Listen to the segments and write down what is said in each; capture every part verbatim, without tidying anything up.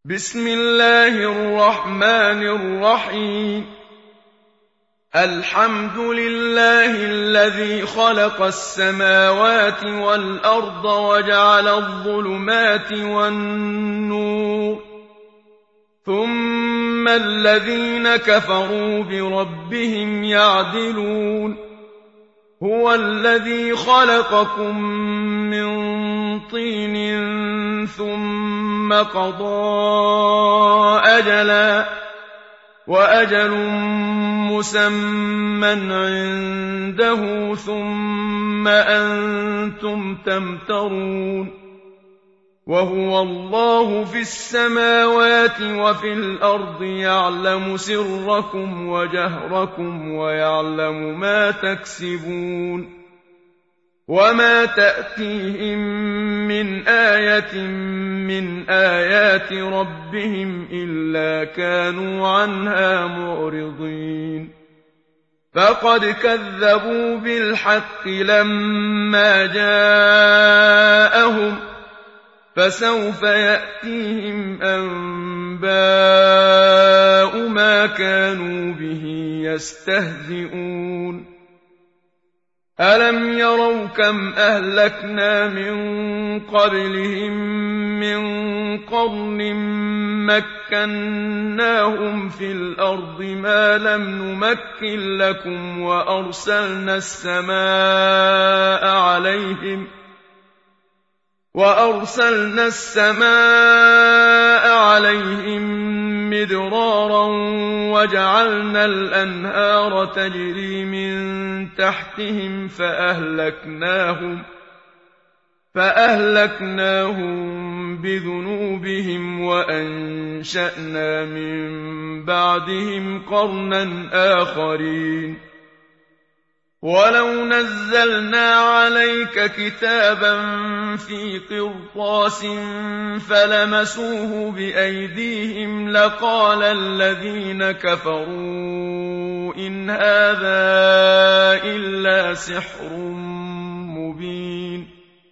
بسم الله الرحمن الرحيم. الحمد لله الذي خلق السماوات والأرض وجعل الظلمات والنور، ثم الذين كفروا بربهم يعدلون. هو الذي خلقكم من طين ثم قضى أجلا وأجل مسمى عنده ثم أنتم تمترون. وهو الله في السماوات وفي الأرض يعلم سركم وجهركم ويعلم ما تكسبون. وما تأتيهم من آية من آيات ربهم إلا كانوا عنها معرضين. فقد كذبوا بالحق لما جاءهم، فسوف يأتيهم أنباء ما كانوا به يستهزئون. ألم يروا كم أهلكنا من قبلهم من قرن مكناهم في الأرض ما لم نمكن لكم، وأرسلنا السماء عليهم وأرسلنا السماء عليهم مدرارا وجعلنا الأنهار تجري من تحتهم فأهلكناهم فأهلكناهم بذنوبهم وأنشأنا من بعدهم قرنا آخرين. ولو نزلنا عليك كتابا في قرطاس فلمسوه بأيديهم لقال الذين كفروا إن هذا إلا سحر مبين.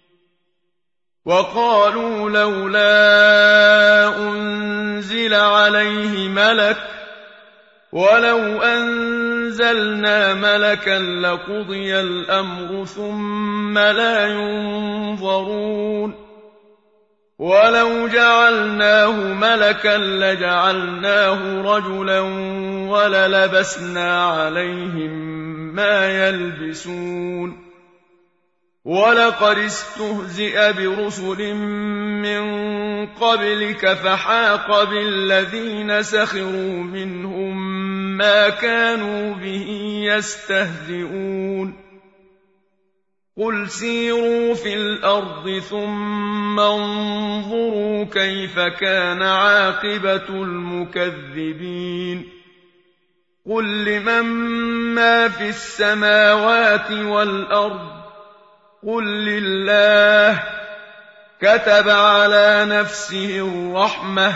وقالوا لولا أنزل عليه ملك، ولو أنزلنا ملكا لقضي الأمر ثم لا ينظرون. ولو جعلناه ملكا لجعلناه رجلا وللبسنا عليهم ما يلبسون. ولقد استهزئ برسل من قبلك فحاق بالذين سخروا منهم ما كانوا به يستهزئون. قل سيروا في الأرض ثم انظروا كيف كان عاقبة المكذبين. قل لمن ما في السماوات والأرض قل لله. كتب على نفسه الرحمة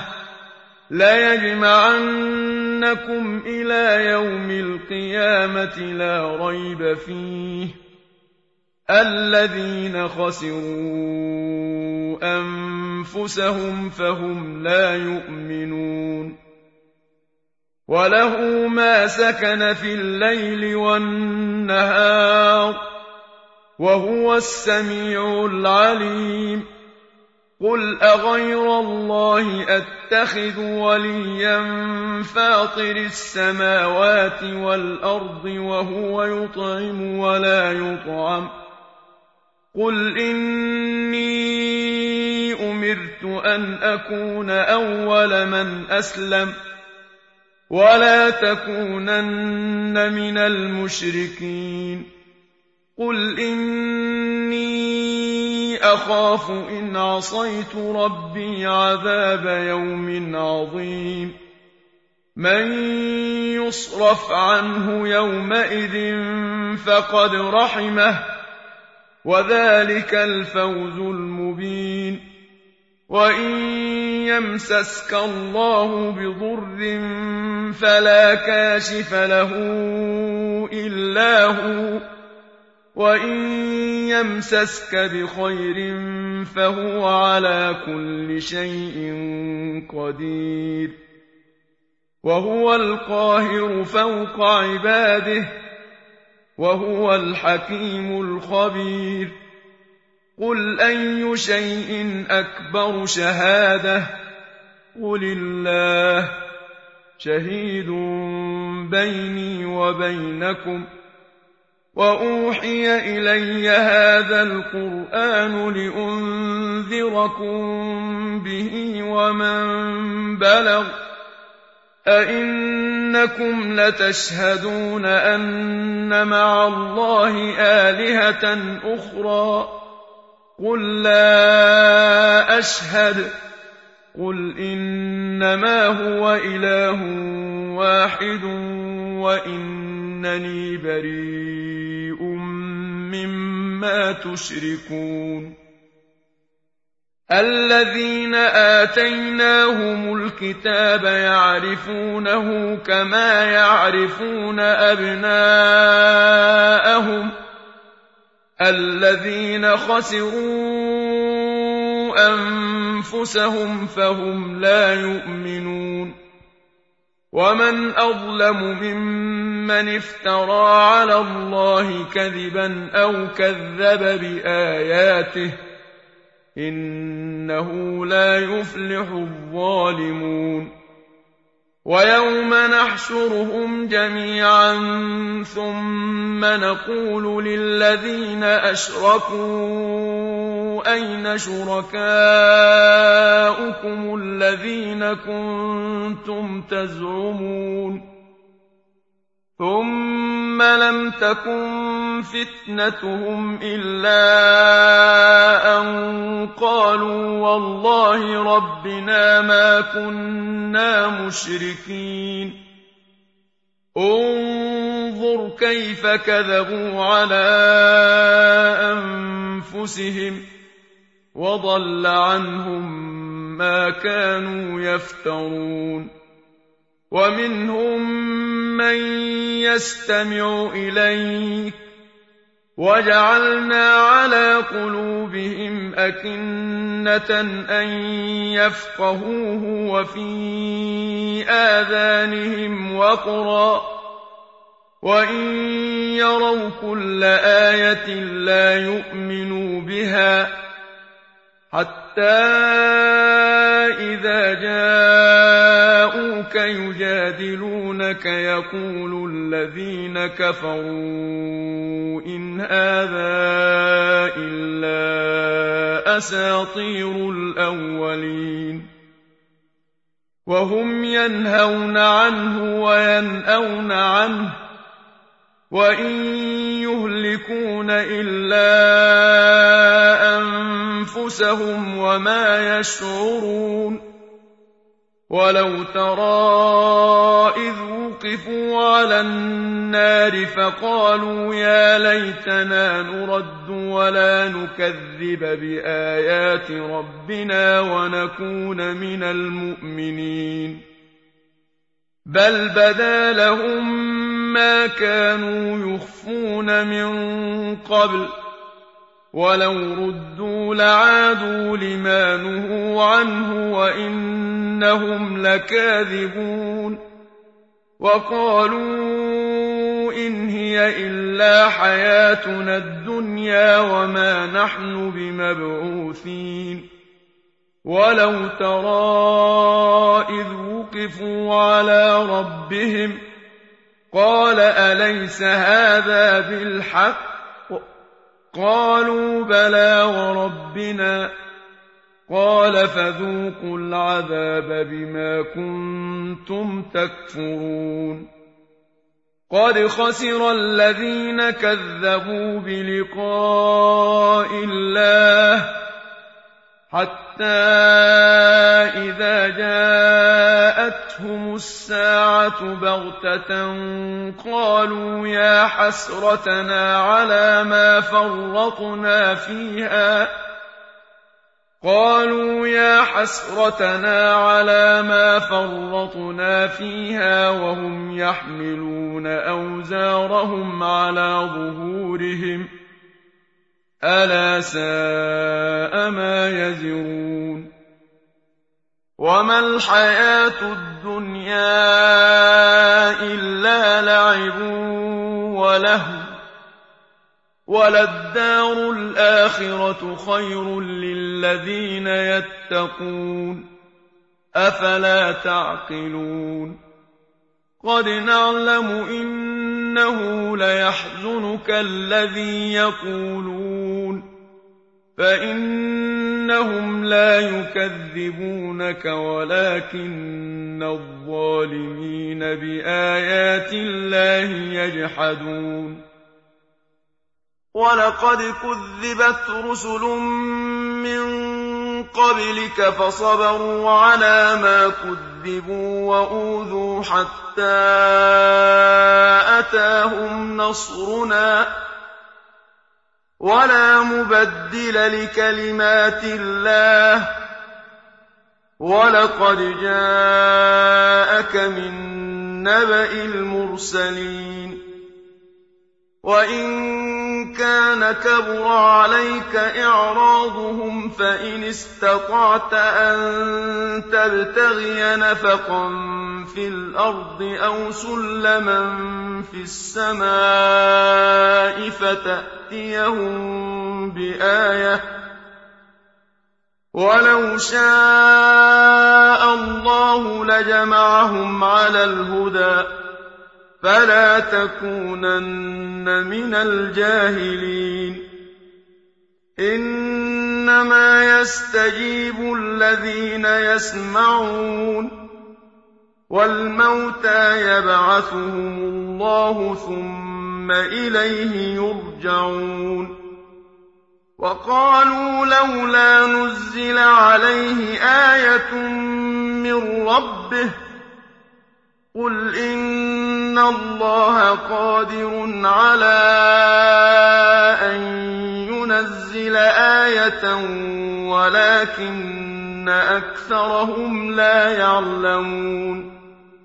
ليجمعنكم إلى يوم القيامة لا ريب فيه. الذين خسروا أنفسهم فهم لا يؤمنون. وله ما سكن في الليل والنهار وهو السميع العليم. قل أغير الله أتخذ وليا فاطر السماوات والأرض وهو يطعم ولا يطعم. قل إني أمرت أن أكون أول من أسلم ولا تكونن من المشركين. قل إني أخاف إن عصيت ربي عذاب يوم عظيم. من يصرف عنه يومئذ فقد رحمه وذلك الفوز المبين. وإن يمسسك الله بضر فلا كاشف له إلا هو وإن يمسسك بخير فهو على كل شيء قدير وهو القاهر فوق عباده وهو الحكيم الخبير قل أي شيء أكبر شهادة قل الله شهيد بيني وبينكم وأوحي إلي هذا القرآن لأنذركم به ومن بلغ أئنكم لتشهدون أن مع الله آلهة أخرى قل لا أشهد قل إنما هو إله واحد وإنني بريء مما تشركون الذين آتيناهم الكتاب يعرفونه كما يعرفون أبناءهم الذين خسروا أنفسهم فهم لا يؤمنون ومن أظلم ممن افترى على الله كذبا أو كذب بآياته إنه لا يفلح الظالمون ويوم نحشرهم جميعا ثم نقول للذين أشركوا أين شركاؤكم الذين كنتم تزعمون ثم لم تكن فتنتهم إلا أن قالوا والله ربنا ما كنا مشركين انظر كيف كذبوا على أنفسهم وضل عنهم ما كانوا يفترون ومنهم من يستمع إليك وجعلنا على قلوبهم أكنة أن يفقهوه وفي آذانهم وقرا وإن يروا كل آية لا يؤمنوا بها حتى إذا جاءوك يجادلونك يقول الذين كفروا إن هذا إلا أساطير الأولين وهم ينهون عنه وينأون عنه وإن يهلكون إلا أنفسهم وما يشعرون ولو ترى إذ وقفوا على النار فقالوا يا ليتنا نرد ولا نكذب بآيات ربنا ونكون من المؤمنين بل بدا لهم ما كانوا يخفون من قبل ولو ردوا لعادوا لما نهوا عنه وإنهم لكاذبون وقالوا إن هي إلا حياتنا الدنيا وما نحن بمبعوثين ولو ترى إذ وقفوا على ربهم قال أليس هذا بالحق قالوا بلى وربنا قال فذوقوا العذاب بما كنتم تكفرون قد خسر الذين كذبوا بلقاء الله حتى إذا جاءتهم الساعة بغتة قالوا يا حسرتنا على ما فرطنا فيها قالوا يا حسرتنا على ما فرطنا فيها وهم يحملون أوزارهم على ظهورهم ألا ساء ما يزرون وما الحياة الدنيا إلا لعب ولهو وللدار الآخرة خير للذين يتقون أفلا تعقلون قد نعلم إنه ليحزنك الذي يقولون فإنهم لا يكذبونك ولكن الظالمين بآيات الله يجحدون ولقد كذبت رسل من قبلك فصبروا على ما كذبوا وأوذوا حتى أتاهم نصرنا ولا مبدل لكلمات الله ولقد جاءك من نبأ المرسلين وإن كان كبر عليك إعراضهم فإن استطعت أن تبتغي نفقا في الأرض أو سلما في السماء فتأتيهم بآية ولو شاء الله لجمعهم على الهدى فلا تكونن من الجاهلين إنما يستجيب الذين يسمعون والموتى يبعثهم الله ثم إليه يرجعون وقالوا لولا نزل عليه آية من ربه قل إن الله قادر على أن ينزل آية ولكن أكثرهم لا يعلمون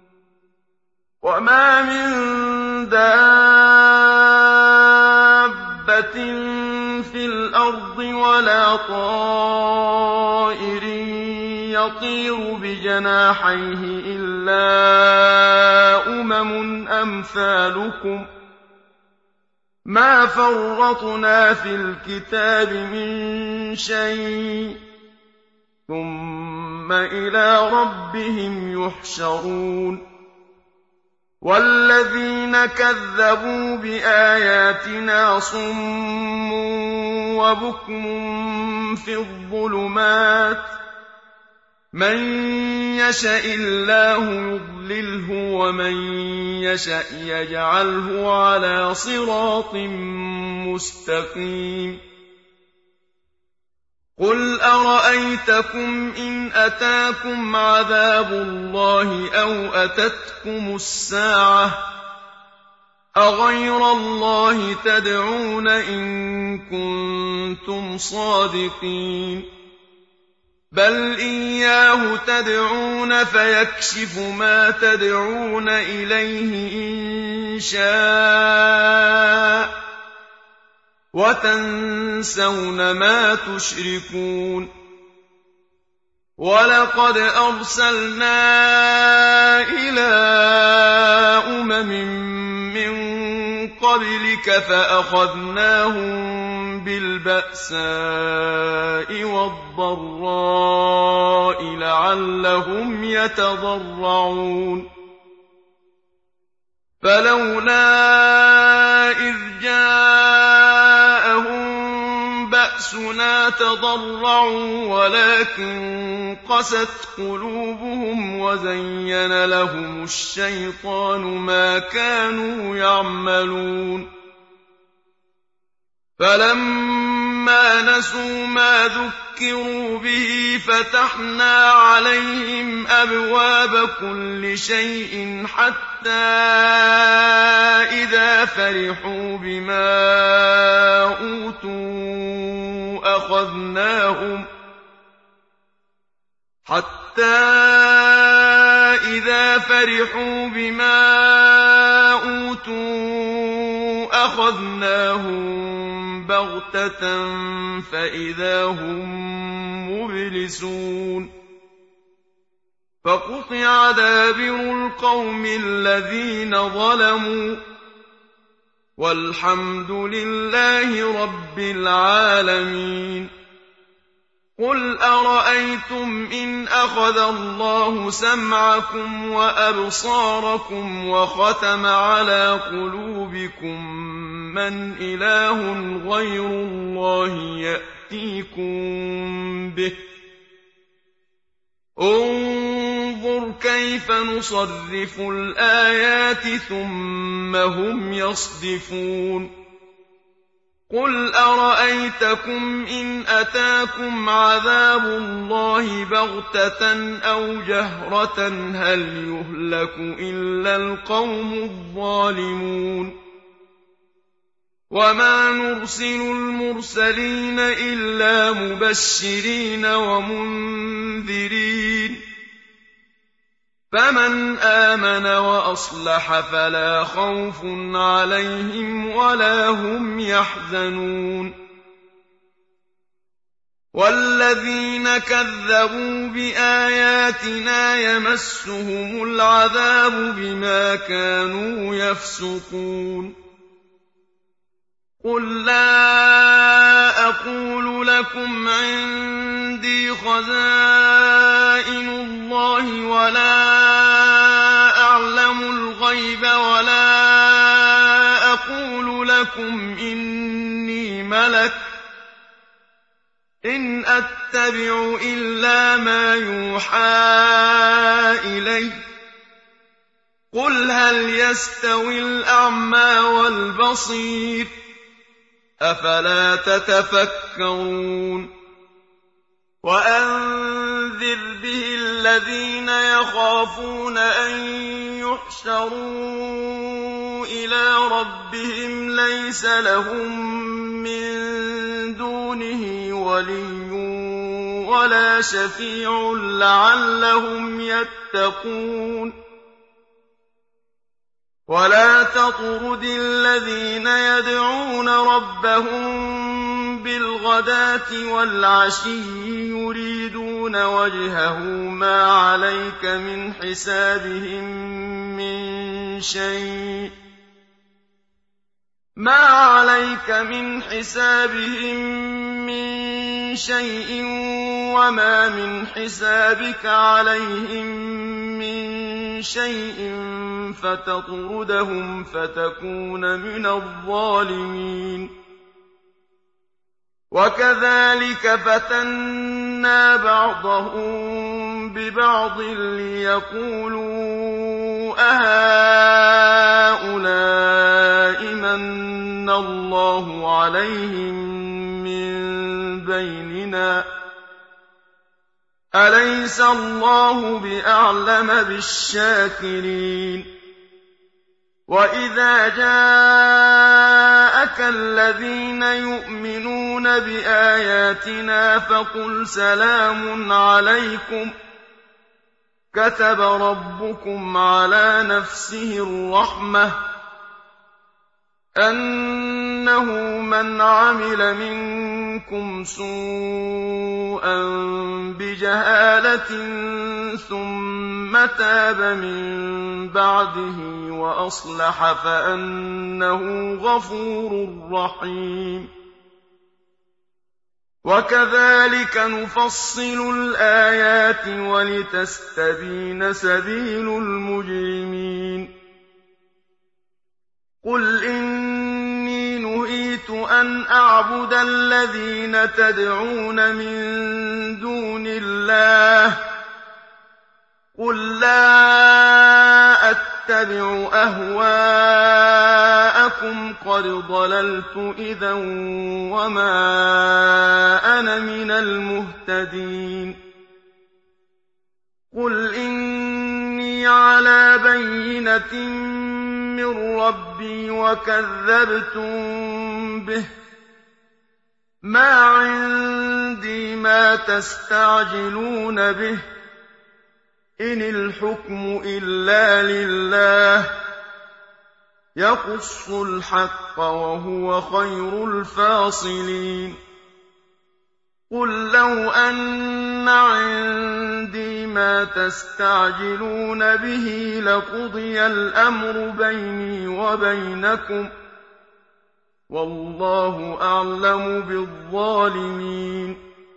وما من دابة في الأرض ولا طائر يطير بجناحيه إلا أمم أمثالكم ما فرطنا في الكتاب من شيء ثم إلى ربهم يحشرون والذين كذبوا بآياتنا صم وبكم في الظلمات من يشاء الله يضلله ومن يشاء يجعله على صراط مستقيم قل أرأيتكم إن أتاكم عذاب الله أو أتتكم الساعة أغير الله تدعون إن كنتم صادقين بل إياه تدعون فيكشف ما تدعون إليه إن شاء وتنسون ما تشركون ولقد أرسلنا إلى أمم من قبلك فأخذناهم بالبأساء والضراء لعلهم يتضرعون فلولا إذ جاءهم بأسنا تضرعوا ولكن قست قلوبهم وزين لهم الشيطان ما كانوا يعملون فلما نسوا ما ذكروا به فتحنا عليهم أبواب كل شيء حتى إذا فرحوا بما أوتوا أخذناهم حتى إذا فرحوا بما أوتوا أخذناهم بَغْتَةً فَإِذَا هُم مُّبْلِسُونَ فَقُطِعَ دَابِرُ الْقَوْمِ الَّذِينَ ظَلَمُوا وَالْحَمْدُ لِلَّهِ رَبِّ الْعَالَمِينَ قُلْ أَرَأَيْتُمْ إِنْ أَخَذَ اللَّهُ سَمْعَكُمْ وَأَبْصَارَكُمْ وَخَتَمَ عَلَىٰ قُلُوبِكُم مَّنْ إِلَٰهٌ غَيْرُ اللَّهِ يَأْتِيكُم بِهِ انظُرْ كَيْفَ نُصَرِّفُ الْآيَاتِ ثُمَّ هُمْ يَصْدِفُونَ قُلْ أَرَأَيْتَكُمْ إِنْ أَتَاكُمْ عَذَابُ اللَّهِ بَغْتَةً أَوْ جَهْرَةً هَلْ يُهْلَكُ إِلَّا الْقَوْمُ الظَّالِمُونَ وَمَا نُرْسِلُ الْمُرْسَلِينَ إِلَّا مُبَشِّرِينَ وَمُنذِرِينَ فَمَنْ آمَنَ وَأَصْلَحَ فَلَا خَوْفٌ عَلَيْهِمْ وَلَا هُمْ يَحْزَنُونَ وَالَّذِينَ كَذَّبُوا بِآيَاتِنَا يَمَسُّهُمُ الْعَذَابُ بِمَا كَانُوا يَفْسُقُونَ قُل لَّا أَقُولُ لَكُمْ عِندِي خَزَائِنُ اللَّهِ وَلَا أَعْلَمُ الْغَيْبَ وَلَا أَقُولُ لَكُمْ إِنِّي مَلَكٌ إِنْ أَتَّبِعُ إِلَّا مَا يُوحَىٰ إِلَيَّ قُلْ هَلْ يَسْتَوِي الْأَعْمَىٰ وَالْبَصِيرُ أَفَلَا تَتَفَكَّرُونَ وَأَنذِرْ بِهِ الَّذِينَ يَخَافُونَ أَن يُحْشَرُوا إِلَىٰ رَبِّهِمْ لَيْسَ لَهُم مِّن دُونِهِ وَلِيٌّ وَلَا شَفِيعٌ لَّعَلَّهُمْ يَتَّقُونَ وَلَا تَطْرُدِ الَّذِينَ يَدْعُونَ رَبَّهُم بِالْغَدَاةِ وَالْعَشِيِّ يُرِيدُونَ وَجْهَهُ مَا عَلَيْكَ مِنْ حِسَابِهِم مِّن شَيْءٍ مَا عليك من حسابهم من شيء وما من حسابك عليهم من شيء فتطردهم فتكون من الظالمين وكذلك فتنا بعضهم ببعض ليقولوا أهؤلاء من الله عليهم من بيننا أليس الله بأعلم بالشاكرين وإذا جاءك الذين يؤمنون بآياتنا فقل سلام عليكم كتب ربكم على نفسه الرحمة أنه من عمل منكم سوءا بجهالة ثم تاب من بعده وأصلح فأنه غفور رحيم وكذلك نفصل الآيات ولتستبين سبيل المجرمين قل إني نهيت أن أعبد الذين تدعون من دون الله قل لا أتبع أهواءكم قد ضللت إذا وما أنا من المهتدين قل إني على بينة من ربي وكذبتم به ما عندي ما تستعجلون به إن الحكم إلا لله يقص الحق وهو خير الفاصلين قل لو أن عندي ما تستعجلون به لقضي الأمر بيني وبينكم والله أعلم بالظالمين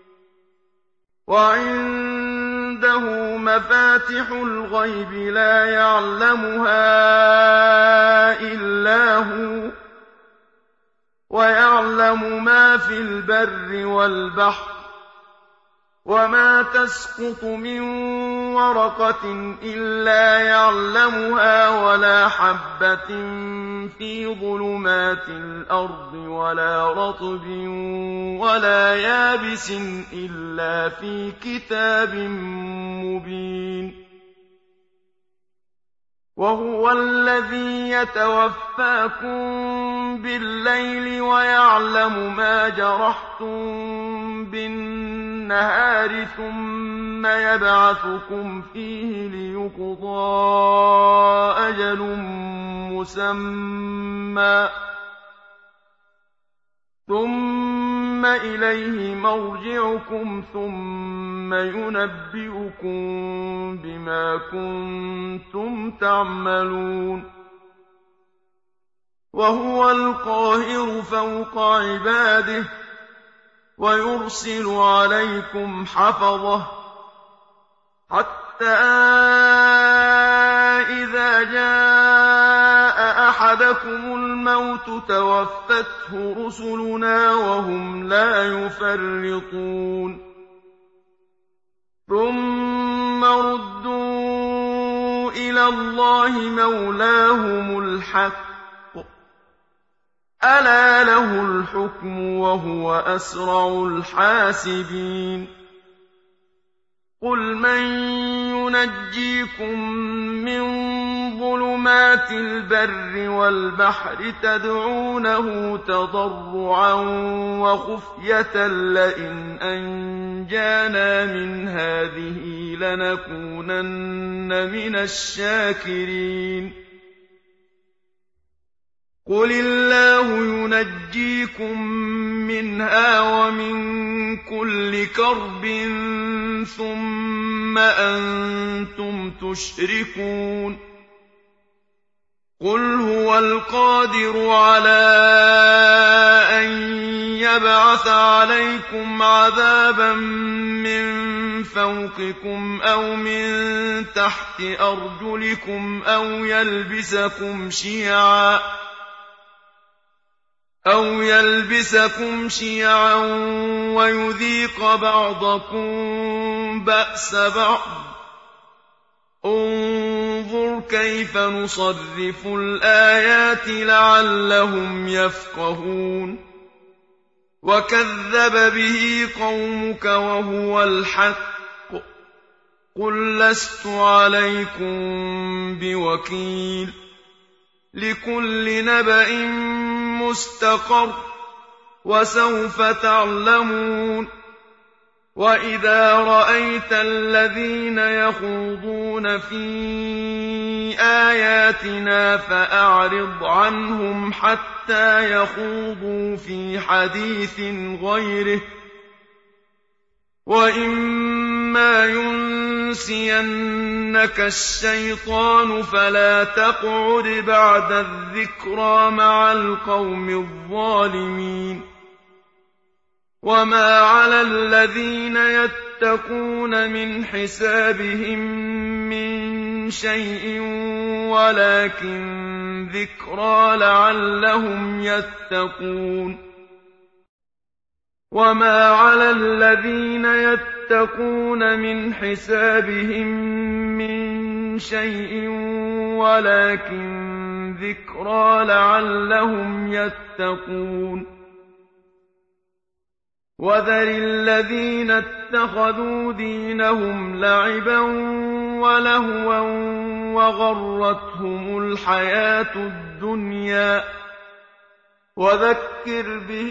وعنده مفاتح الغيب لا يعلمها إلا هو ويعلم ما في البر والبحر وما تسقط من ورقة إلا يعلمها ولا حبة في ظلمات الأرض ولا رطب ولا يابس إلا في كتاب مبين وهو الذي يتوفاكم بالليل ويعلم ما جرحتم بالنهار ثم يبعثكم فيه ليقضى أجل مسمى ثم إليه مرجعكم ثم ينبئكم بما كنتم تعملون وهو القاهر فوق عباده ويرسل عليكم حفظه حتى إذا جاء أحدكم الموت توفته رسلنا وهم لا يفرطون ثم ردوا إلى الله مولاهم الحق ألا له الحكم وهو أسرع الحاسبين قل من ينجيكم من ظلمات البر والبحر تدعونه تضرعا وخفية لئن أنجانا من هذه لنكونن من الشاكرين قل الله ينجيكم منها ومن كل كرب ثم أنتم تشركون قل هو القادر على أن يبعث عليكم عذابا من فوقكم أو من تحت أرجلكم أو يلبسكم شيعا أو يلبسكم شيعا ويذيق بعضكم بأس بعض انظر كيف نصرف الآيات لعلهم يفقهون وكذب به قومك وهو الحق قل لست عليكم بوكيل لكل نبأ مستقر وسوف تعلمون وإذا رأيت الذين يخوضون في آياتنا فأعرض عنهم حتى يخوضوا في حديث غيره وإما ينسينك الشيطان فلا تقعد بعد الذكرى مع القوم الظالمين وما على الذين يتقون من حسابهم من شيء ولكن ذكرى لعلهم يتقون وما على الذين يتقون من حسابهم من شيء ولكن ذكرى لعلهم يتقون وذر الذين اتخذوا دينهم لعبا ولهوا وغرتهم الحياة الدنيا وذكر به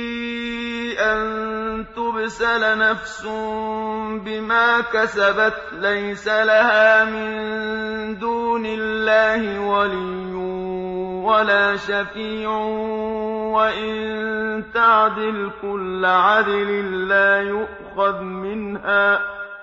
أن تبسل نفس بما كسبت ليس لها من دون الله ولي ولا شفيع وإن تعدل كل عدل لا يؤخذ منها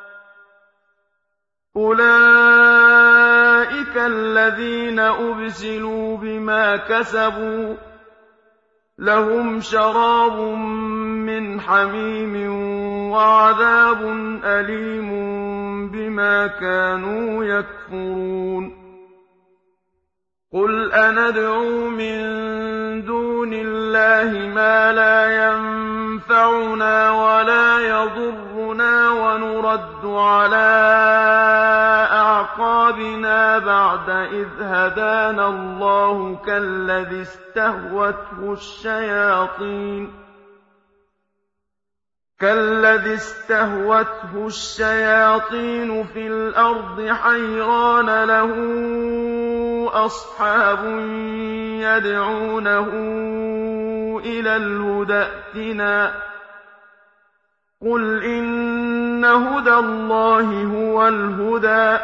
أولئك الذين أبسلوا بما كسبوا لهم شراب من حميم وعذاب أليم بما كانوا يكفرون قل أندعو من دون الله ما لا ينفعنا ولا يضرنا ونرد على أعقابنا بعد إذ هدانا الله كالذي استهوته الشياطين كالذي استهوته الشياطين في الأرض حيران له أصحاب يدعونه إلى الهدى ائتنا قل إن هدى الله هو الهدى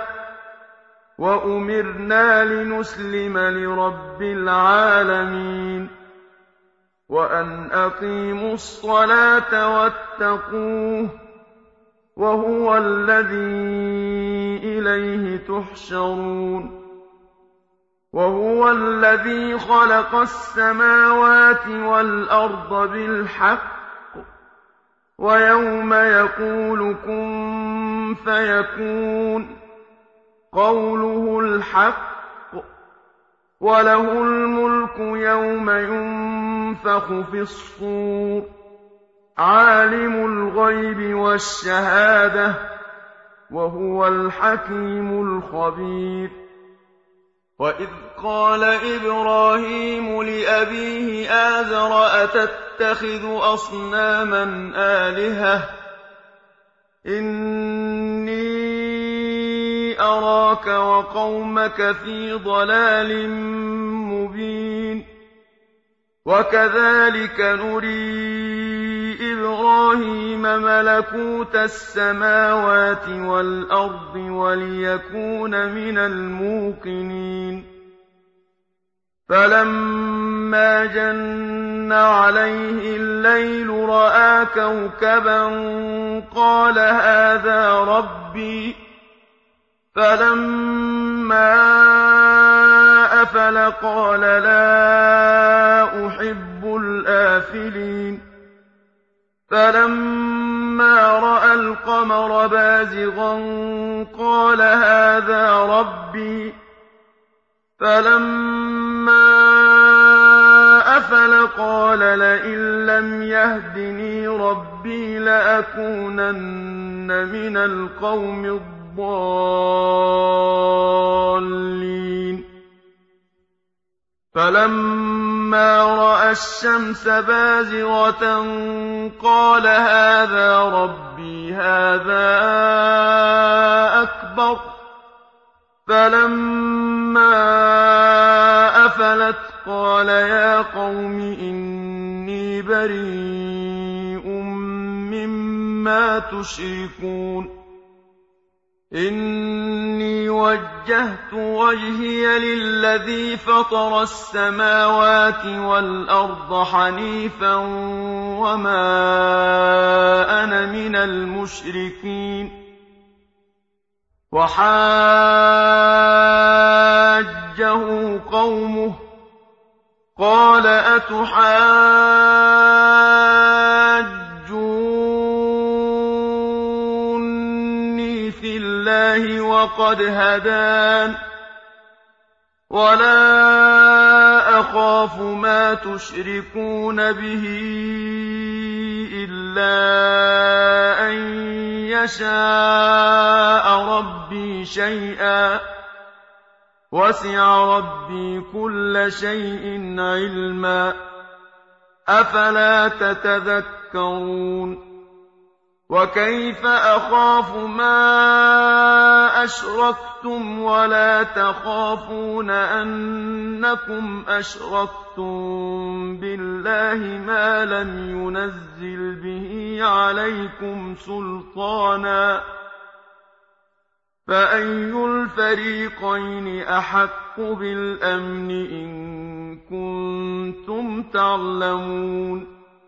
وأمرنا لنسلم لرب العالمين وأن أقيموا الصلاة واتقوه وهو الذي إليه تحشرون وهو الذي خلق السماوات والأرض بالحق ويوم يقول كن فيكون قوله الحق وله الملك يوم ينفخ في الصور عالم الغيب والشهادة وهو الحكيم الخبير وإذ قال إبراهيم لأبيه آزر أتتخذ أصناما آلهة إني أراك وقومك في ضلال مبين وكذلك نري إبراهيم ملكوت السماوات والأرض وليكون من الموقنين فلما جن عليه الليل رأى كوكبا قال هذا ربي فلما أفل قال لا أحب الآفلين فلما رأى القمر بازغا قال هذا ربي فلما أفل قال لئن لم يهدني ربي لأكونن من القوم الضالين فلما رأى الشمس بازغة قال هذا ربي هذا أكبر فلما أفلت قال يا قوم إني بريء مما تشركون إني وجهت وجهي للذي فطر السماوات والأرض حنيفا وما أنا من المشركين وحاجه قومه قال أتحاجوني في الله وقد هدان ولا أخاف ما تشركون به إلا أن يشاء ربي شيئا وسع ربي كل شيء علما أفلا تتذكرون وكيف أخاف ما أشركتم ولا تخافون أنكم أشركتم بالله ما لم ينزل به عليكم سلطانا فأي الفريقين أحق بالأمن إن كنتم تعلمون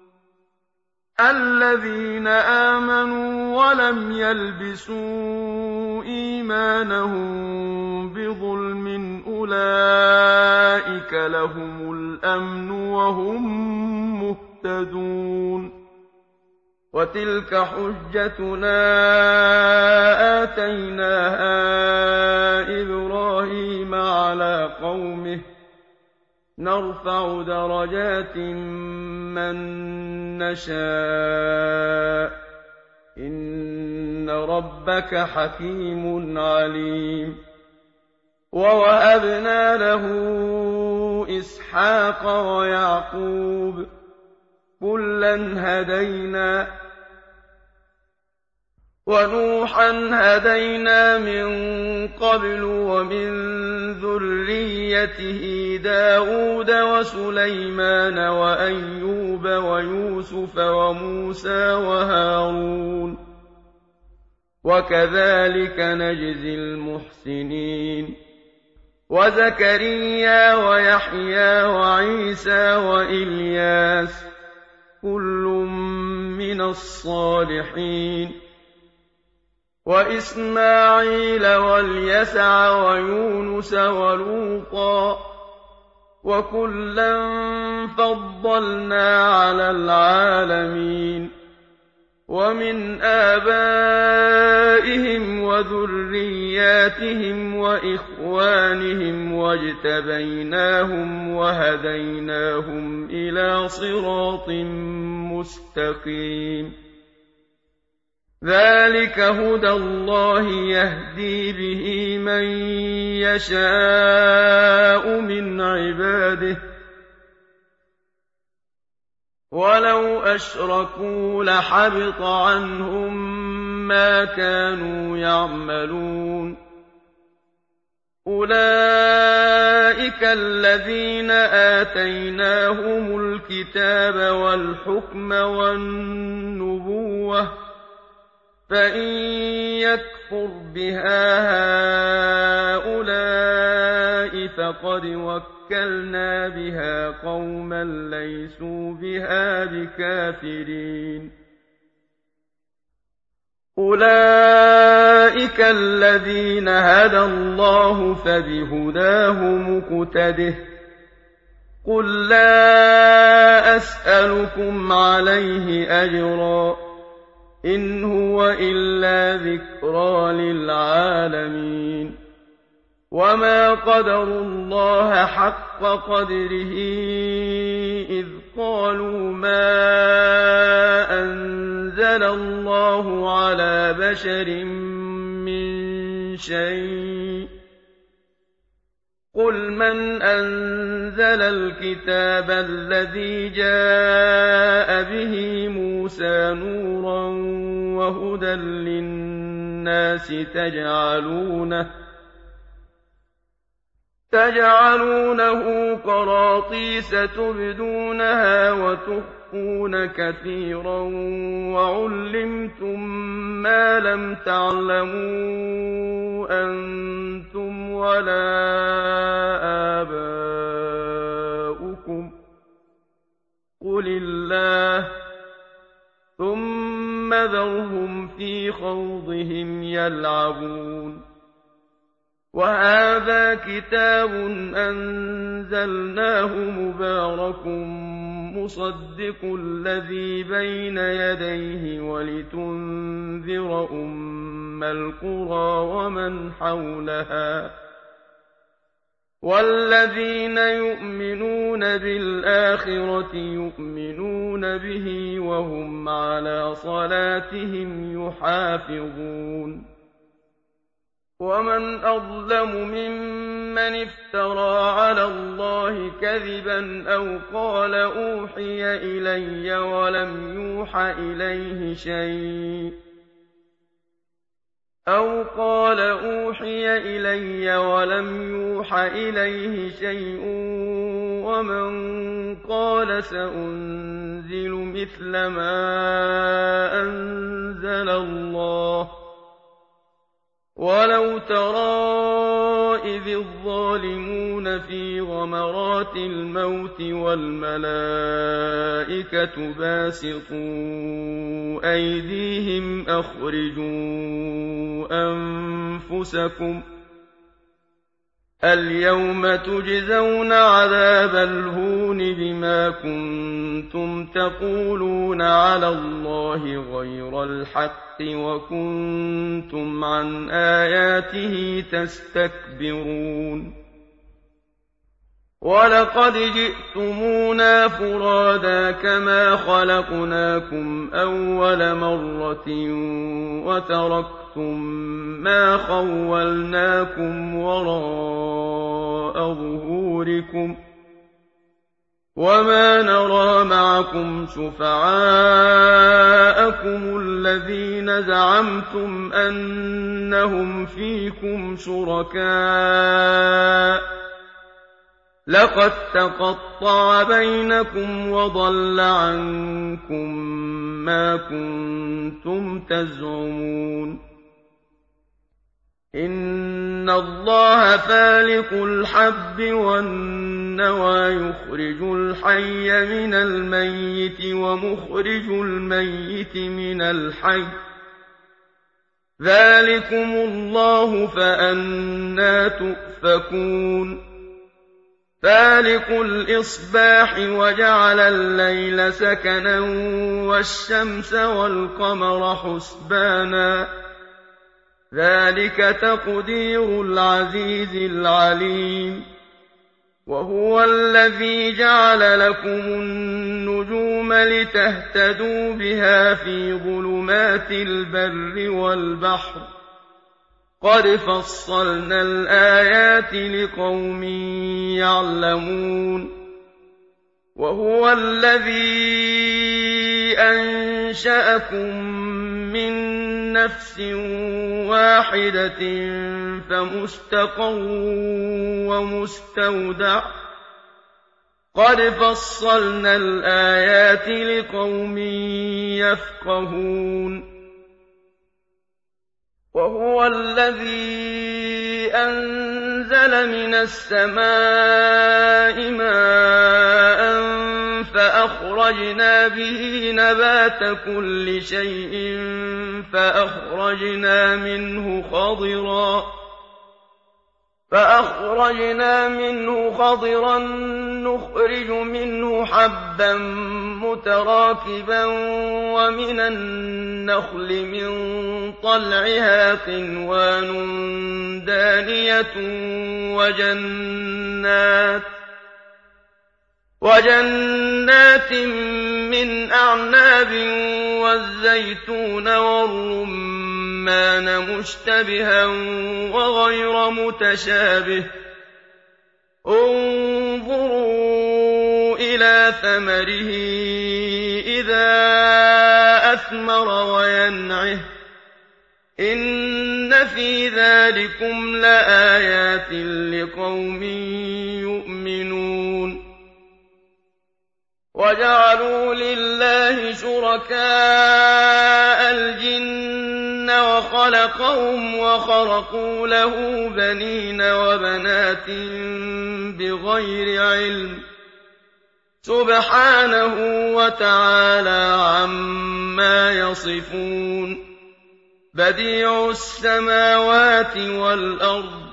الذين آمنوا ولم يلبسوا إيمانهم بظلم أولئك لهم الأمن وهم مهتدون وتلك حجتنا آتيناها إبراهيم على قومه نرفع درجات من نشاء إن ربك حكيم عليم ووهبنا له إسحاق ويعقوب كلا هدينا ونوحا هدينا من قبل ومن ذريته داود وسليمان وأيوب ويوسف وموسى وهارون وكذلك نجزي المحسنين وزكريا ويحيى وعيسى وإلياس كل من الصالحين وإسماعيل واليسع ويونس ولوطا وكلا فضلنا على العالمين ومن آبائهم وذرياتهم وإخوانهم واجتبيناهم وهديناهم إلى صراط مستقيم ذلك هدى الله يهدي به من يشاء من عباده ولو أشركوا لحبط عنهم ما كانوا يعملون أولئك الذين آتيناهم الكتاب والحكم والنبوة فإن يكفر بها هؤلاء فقد وكلنا بها قوما ليسوا بها بكافرين أولئك الذين هدى الله فبهداه مقتده قل لا أسألكم عليه أجرا إن هو إلا ذكرى للعالمين وما قدروا الله حق قدره إذ قالوا ما أنزل الله على بشر من شيء قل من أنزل الكتاب الذي جاء به موسى نورا وهدى للناس تجعلونه تجعلونه قراطيس تبدونها وتخفون كثيرا وعلمتم ما لم تعلموا أنتم ولا آباؤكم قل الله ثم ذرهم في خوضهم يلعبون وهذا كتاب أنزلناه مبارك مصدق الذي بين يديه ولتنذر أم القرى ومن حولها والذين يؤمنون بالآخرة يؤمنون به وهم على صلاتهم يحافظون ومن أظلم ممن افترى على الله كذبا أو قال أوحي إلي ولم يوح إليه شيء أو قال أوحي إلي ولم يوح إليه شيء ومن قال سأنزل مثل ما أنزل الله ولو ترى إذ الظالمون في غمرات الموت والملائكة باسطوا أيديهم أخرجوا أنفسكم اليوم تجزون عذاب الهون بما كنتم تقولون على الله غير الحق وكنتم عن آياته تستكبرون ولقد جئتمونا فرادا كما خلقناكم أول مرة وتركتم ما خولناكم وراء ظهوركم وما نرى معكم شفعاءكم الذين زعمتم أنهم فيكم شركاء لقد تقطع بينكم وضل عنكم ما كنتم تزعمون إن الله فالق الحب والنوى يخرج الحي من الميت ومخرج الميت من الحي ذلكم الله فأنى تؤفكون فالق الإصباح وجعل الليل سكنا والشمس والقمر حسبانا ذلك تقدير العزيز العليم وهو الذي جعل لكم النجوم لتهتدوا بها في ظلمات البر والبحر قد فصلنا الآيات لقوم يعلمون وهو الذي أنشأكم من نفس واحدة فمستقر ومستودع قد فصلنا الآيات لقوم يفقهون وهو الذي أنزل من السماء ماء فأخرجنا به نبات كل شيء فأخرجنا منه خضرا فأخرجنا منه خضرا نخرج منه حبا متراكبا ومن النخل من طلعها قنوان دانية وجنات وجنات من أعناب والزيتون والرمان مشتبها وغير متشابه انظروا إلى ثمره إذا أثمر وينعه إن في ذلكم لآيات لقوم يؤمنون وجعلوا لله شركاء الجن وخلقهم وخرقوا له بنين وبنات بغير علم سبحانه وتعالى عما يصفون بديع السماوات والأرض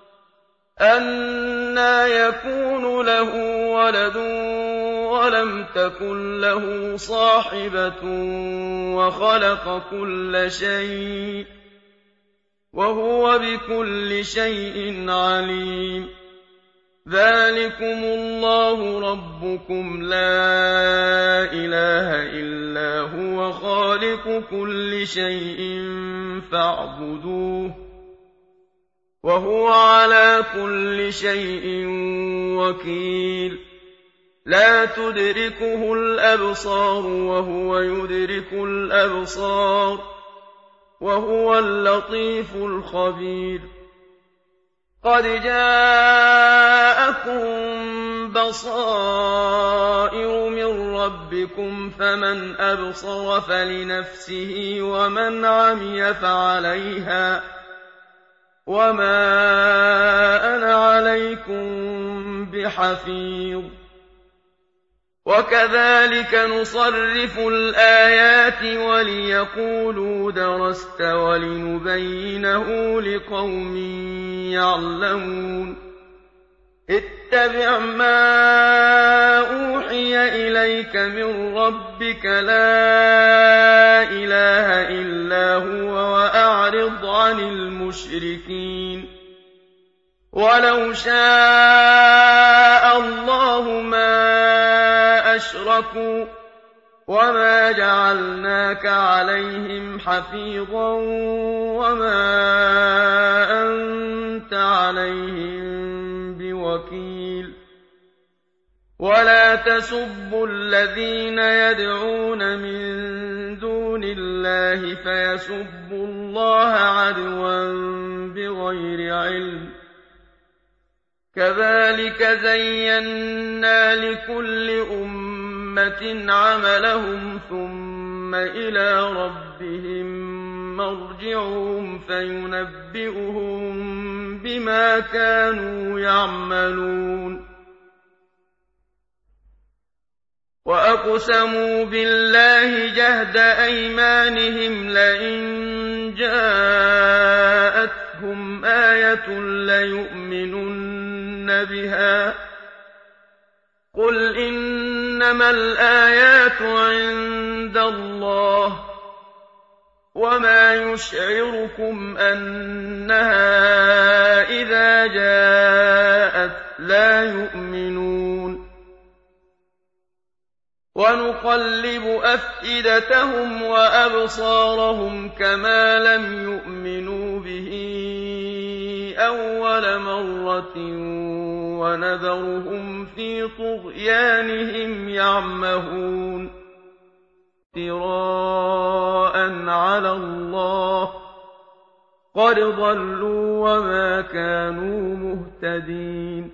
أنى يكون له ولد ولم تكن له صاحبة وخلق كل شيء وهو بكل شيء عليم ذلكم الله ربكم لا إله إلا هو خالق كل شيء فاعبدوه وهو على كل شيء وكيل لا تدركه الأبصار وهو يدرك الأبصار وهو اللطيف الخبير قد جاءكم بصائر من ربكم فمن أبصر فلنفسه ومن عمي فعليها وما عليكم بحفيظ وكذلك نصرف الآيات وليقولوا درست ولنبينه لقوم يعلمون اتبع ما أوحي إليك من ربك لا إله إلا هو وأعرض عن المشركين ولو شاء الله ما أشركوا وما جعلناك عليهم حفيظا وما أنت عليهم بوكيل ولا تسبوا الذين يدعون من دون الله فيسبوا الله عدوا بغير علم كذلك زينا لكل أمة عملهم ثم إلى ربهم مرجعهم فينبئهم بما كانوا يعملون وأقسموا بالله جهد أيمانهم لئن جاءتهم آية ليؤمنن بها قل إنما الآيات عند الله وما يشعركم أنها إذا جاءت لا يؤمنون ونقلب أفئدتهم وأبصارهم كما لم يؤمنوا به أول مرة ونذرهم في طغيانهم يعمهون افتراء على الله قد ضلوا وما كانوا مهتدين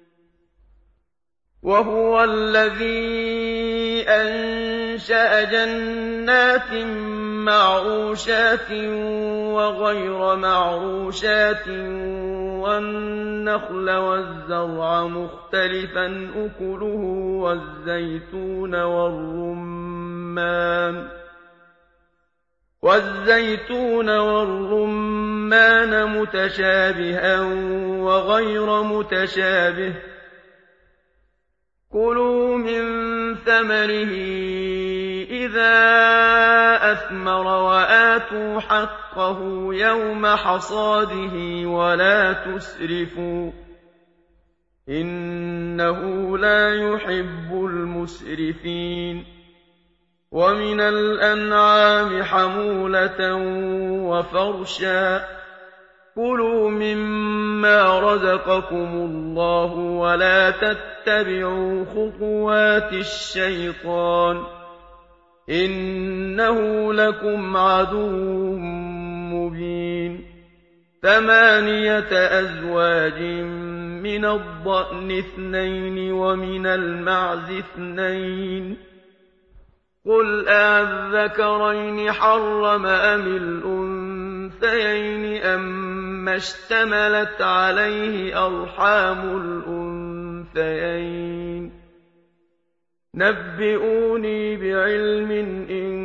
وهو الذي أنشأ جنات معروشات وغير معروشات والنخل والزرع مختلفا أكله والزيتون والرمان والزيتون والرمان متشابها وغير متشابه كلوا من ثمره إذا أثمر وآتوا حقه يوم حصاده ولا تسرفوا إنه لا يحب المسرفين ومن الأنعام حمولة وفرشا كلوا مما رزقكم الله ولا تتبعوا خطوات الشيطان إنه لكم عدو مبين ثمانية أزواج من الضأن اثنين ومن المعز اثنين قل أذكرين حرم أم الأنثيين أما اشتملت عليه أرحام الأنثيين نبئوني بعلم إن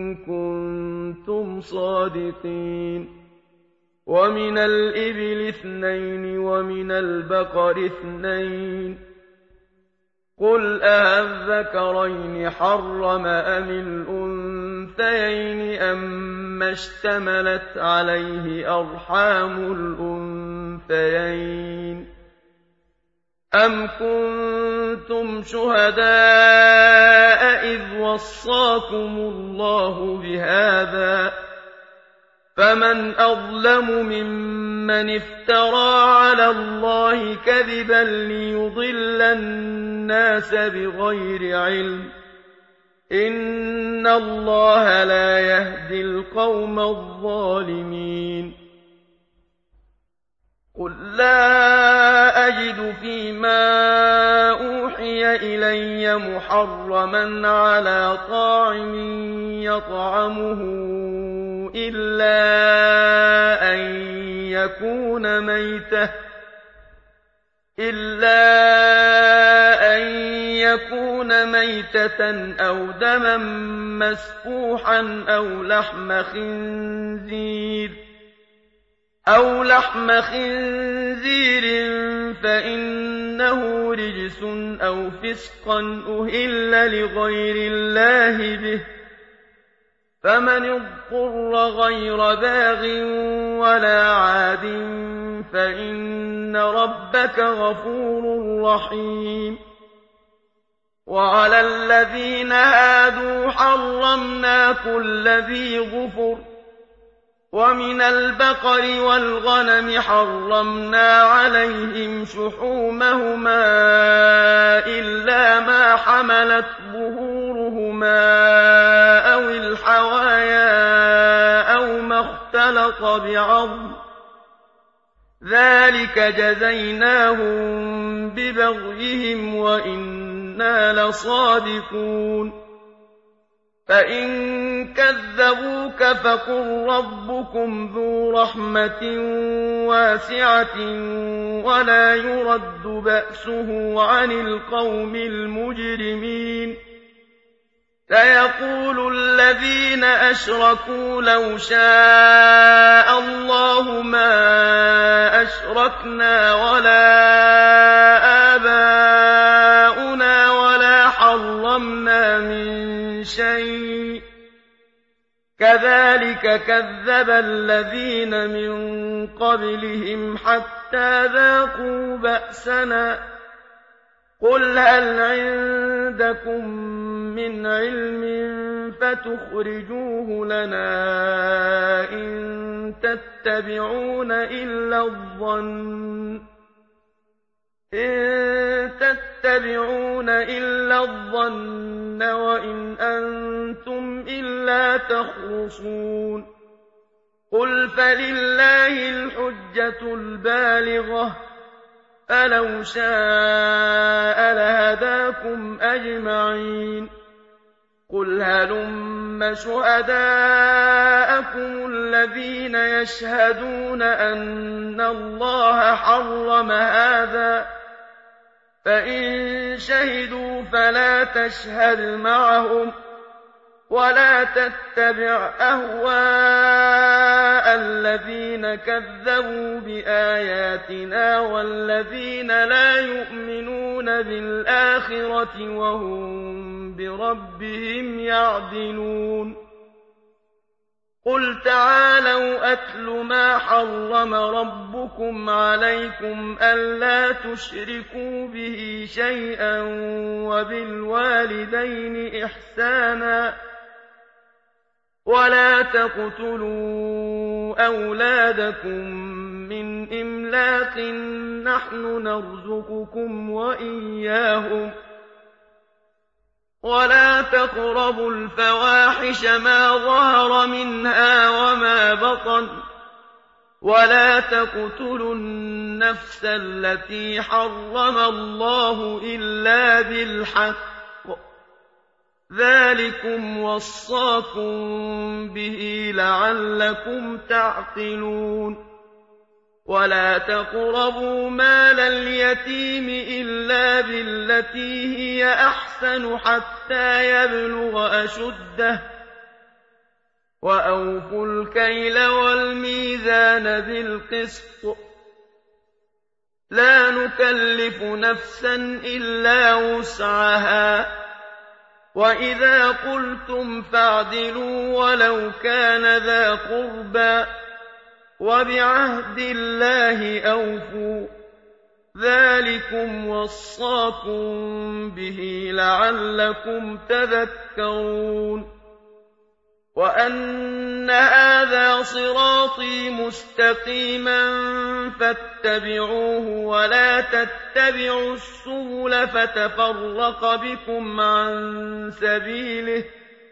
كنتم صادقين ومن الإبل اثنين ومن البقر اثنين قل أذكرين حرم أم الأنثيين أما اشتملت عليه أرحام الأنثيين أم كنتم شهداء إذ وصاكم الله بهذا فمن أظلم ممن افترى على الله كذبا ليضل الناس بغير علم إن الله لا يهدي القوم الظالمين قل لا أجد فيما أوحي إلي محرما على طاعم يطعمه إلا أن يكون ميتة إلا أن يكون ميتة أو دما مسفوحا أو لحم خنزير أو لحم خنزير فإنه رجس أو فسقا أهل لغير الله به فمن اضطر غير باغ ولا عاد فإن ربك غفور رحيم وعلى الذين هادوا حرمنا كل ذي ظفر ومن البقر والغنم حرمنا عليهم شحومهما إلا ما حملت ظهورهما أو الحوايا أو ما اختلط بعظم ذلك جزيناهم ببغيهم وإنا لصادقون فإن كذبوك فقل ربكم ذو رحمة واسعة ولا يرد بأسه عن القوم المجرمين سيقول الذين أشركوا لو شاء الله ما أشركنا ولا آباؤنا ولا حرمنا من شيء كذلك كذب الذين من قبلهم حتى ذاقوا بأسنا قل هل عندكم من علم فتخرجوه لنا إن تتبعون إلا الظن إن تتبعون إلا الظن وإن أنتم إلا تخرصون قل فلله الحجة البالغة فلو شاء لهداكم أجمعين قل هلم شهداءكم الذين يشهدون أن الله حرم هذا فإن شهدوا فلا تشهد معهم ولا تتبع أهواء الذين كذبوا بآياتنا والذين لا يؤمنون بالآخرة وهم بربهم يعدلون قل تعالوا أتل ما حرم ربكم عليكم ألا تشركوا به شيئا وبالوالدين إحسانا ولا تقتلوا أولادكم من إملاق نحن نرزقكم وإياهم ولا تقربوا الفواحش ما ظهر منها وما بطن ولا تقتلوا النفس التي حرم الله إلا بالحق ذلكم وصاكم به لعلكم تعقلون ولا تقربوا مال اليتيم إلا بالتي هي أحسن حتى يبلغ أشده وأوفوا الكيل والميزان بالقسط لا نكلف نفسا إلا وسعها وإذا قلتم فاعدلوا ولو كان ذا قربى وبعهد الله أوفوا ذلكم وصاكم به لعلكم تذكرون وأن هذا صراطي مستقيما فاتبعوه ولا تتبعوا السبل فتفرق بكم عن سبيله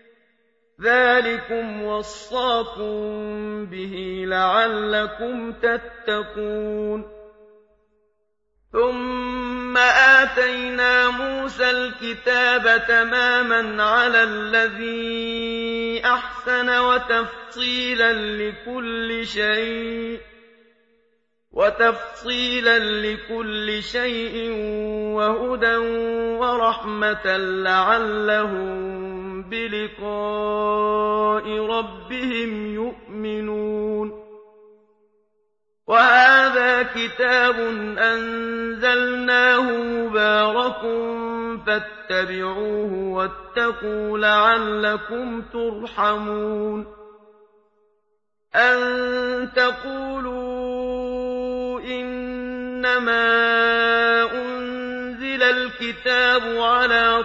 ذلكم وصاكم به لعلكم تتقون ثم آتينا موسى الكتاب تماما على الذي أحسن وتفصيلا لكل شيء وتفصيلا لكل شيء وهدى ورحمة لعلهم بلقاء ربهم يؤمنون وهذا كتاب أنزلناه مبارك فاتبعوه واتقوا لعلكم ترحمون أن تقولوا إنما أنزل الكتاب على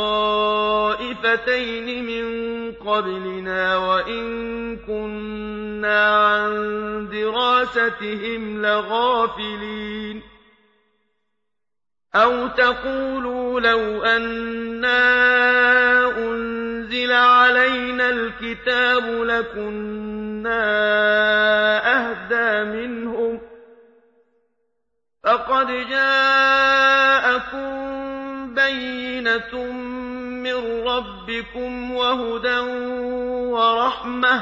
طائفتين من قبلنا وإن كنا عن دراستهم لغافلين أو تقولوا لو أنا أنزل علينا الكتاب لكنا أهدى منهم فقد جاءكم بينة من ربكم وهدى ورحمة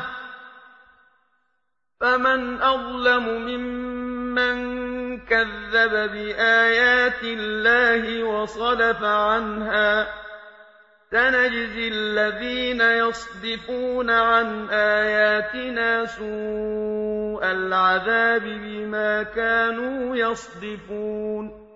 فمن أظلم ممن كذب بآيات الله وصدف عنها سنجزي الذين يصدفون عن آياتنا سوء العذاب بما كانوا يصدفون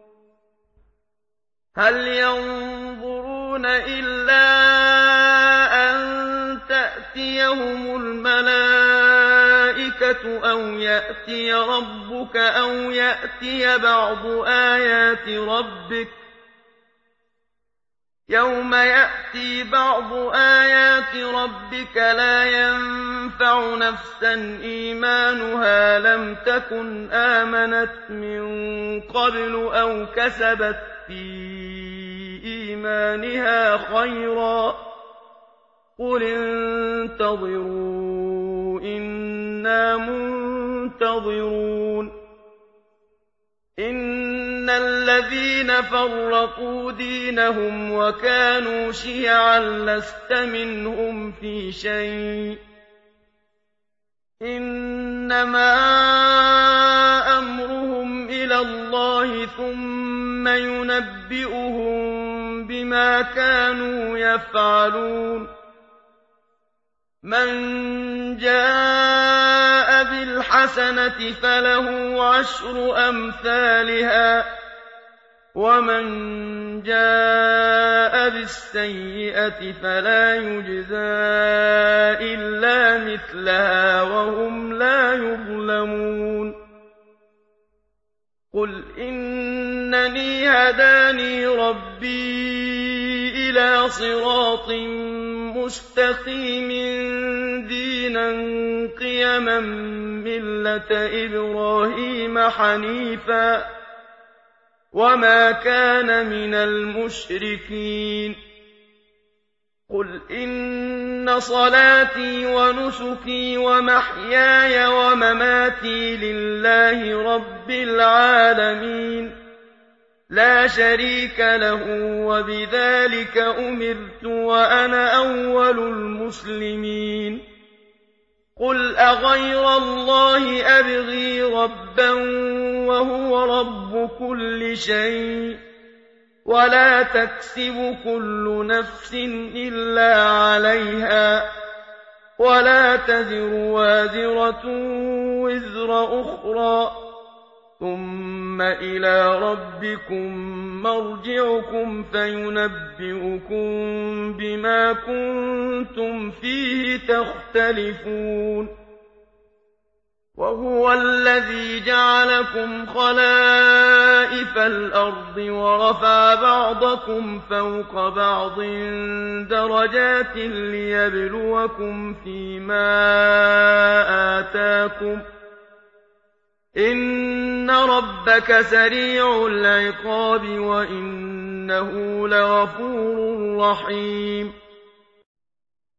هل ينظرون إلا أن تأتيهم الملائكة أو يأتي ربك أو يأتي بعض آيات ربك يوم يأتي بعض آيات ربك لا ينفع نفسا إيمانها لم تكن آمنت من قبل أو كسبت في إيمانها خيرا قل انتظروا إنا منتظرون إن الذين فرقوا دينهم وكانوا شيعا لست منهم في شيء إنما أمرهم إلى الله ثم ينبئهم بما كانوا يفعلون من جاء بالحسنة فله عشر أمثالها ومن جاء بالسيئة فلا يجزى إلا مثلها وهم لا يظلمون قل إنني هداني ربي إلى صراط مستقيم دينا قيما ملة إبراهيم حنيفا وما كان من المشركين قل إن صلاتي ونسكي ومحياي ومماتي لله رب العالمين لا شريك له وبذلك أمرت وأنا أول المسلمين قل أغير الله أبغي ربا وهو رب كل شيء ولا تكسب كل نفس إلا عليها ولا تزر وازرة وزر أخرى ثم إلى ربكم مرجعكم فينبئكم بما كنتم فيه تختلفون وهو الذي جعلكم خلائف الأرض ورفع بعضكم فوق بعض درجات ليبلوكم فيما آتاكم إن ربك سريع العقاب وإنه لغفور رحيم